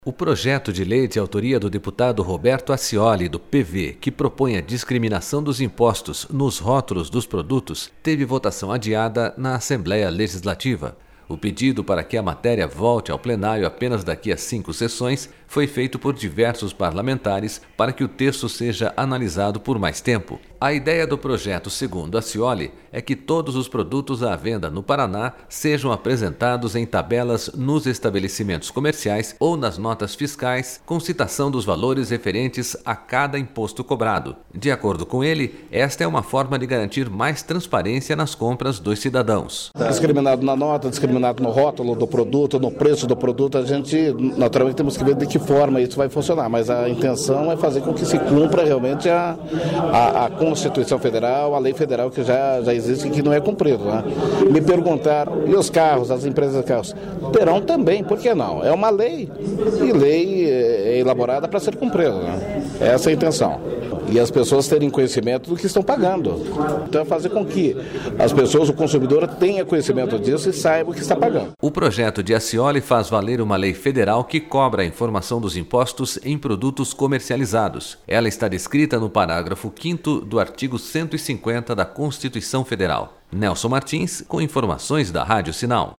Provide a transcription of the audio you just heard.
O projeto de lei de autoria do deputado Roberto Accioli, do PV, que propõe a discriminação dos impostos nos rótulos dos produtos, teve votação adiada na Assembleia Legislativa. O pedido para que a matéria volte ao plenário apenas daqui a 5 sessões foi feito por diversos parlamentares para que o texto seja analisado por mais tempo. A ideia do projeto, segundo Accioli, é que todos os produtos à venda no Paraná sejam apresentados em tabelas nos estabelecimentos comerciais ou nas notas fiscais, com citação dos valores referentes a cada imposto cobrado. De acordo com ele, esta é uma forma de garantir mais transparência nas compras dos cidadãos. Discriminado na nota, discriminado no rótulo do produto, no preço do produto, a gente naturalmente temos que ver de que forma isso vai funcionar, mas a intenção é fazer com que se cumpra realmente a Constituição Federal, a lei federal que já existe e que não é cumprida, né? Me perguntaram, e os carros, as empresas de carros? Terão também, por que não? É uma lei, e lei é elaborada para ser cumprida, né? Essa é a intenção. E as pessoas terem conhecimento do que estão pagando. Então é fazer com que as pessoas, o consumidor, tenha conhecimento disso e saiba o que está pagando. O projeto de Accioli faz valer uma lei federal que cobra a informação dos impostos em produtos comercializados. Ela está descrita no parágrafo 5º do artigo 150 da Constituição Federal. Nelson Martins, com informações da Rádio Sinal.